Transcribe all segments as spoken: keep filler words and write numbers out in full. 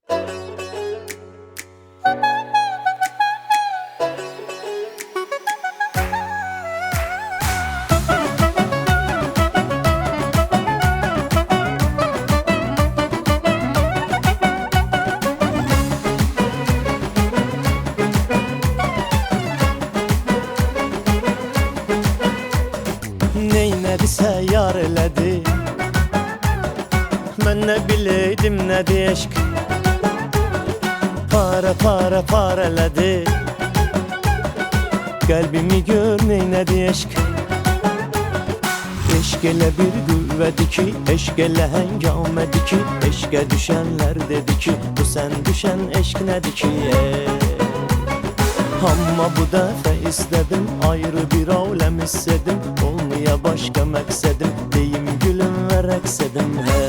Neynədisə yar elədi, mən nə biləydim nədir eşq. Para para para elədi, qəlbimi gör neynədi eşq. Eşq elə bir qüvvədir ki, eşq elə həngamədir ki, eşqə düşənlər dedi ki, bu sən düşən eşq nədir ki, ey. Amma bu dəfə istədim, ayrı bir aləm hissedim, olmaya başqa məqsədim, deyim gülüm və rəqs edim, hə.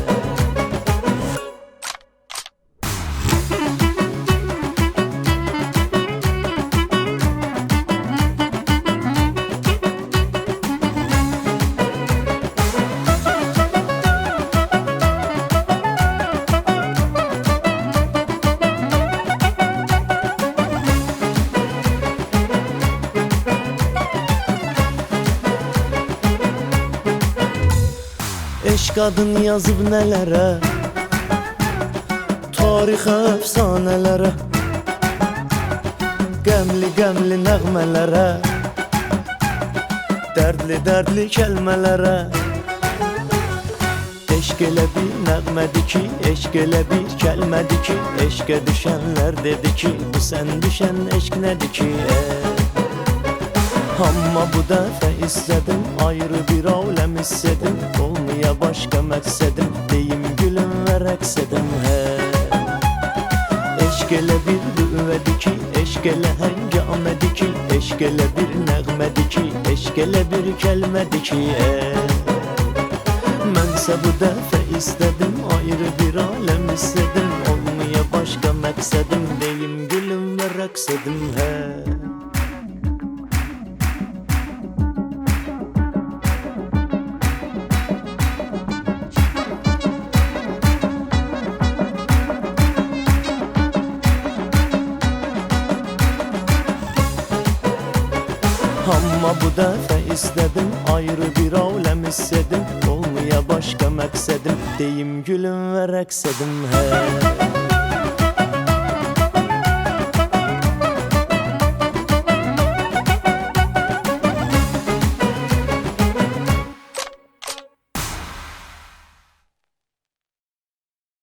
Eşq adın yazıb nələrə, tarixə, əfsanələrə, qəmli qəmli nəğmələrə, dərdli dərdli kəlmələrə. Eşq elə bir nəğmədir ki, eşq elə bir kəlmədir ki, eşqə düşənlər dedi ki, bu sən düşən eşq nədir ki, ey. Amma bu dəfə istədim, ayrı bir aləm hissedim, olmaya başqa məqsədim, deyim gülüm və rəqs edim, hə. Eşq elə bir qüvvədir ki, eşq elə həngamədir ki, eşq elə bir nəğmədir ki, eşq elə bir kəlmədir ki, ey. Mənsə bu dəfə istədim, ayrı bir aləm hissedim, olmaya başqa məqsədim, deyim gülüm və rəqs edim, hə. Amma bu dəfə istədim, ayrı bir aləm hissedim, olmaya başqa məqsədim, deyim gülüm və rəqs edim, hə.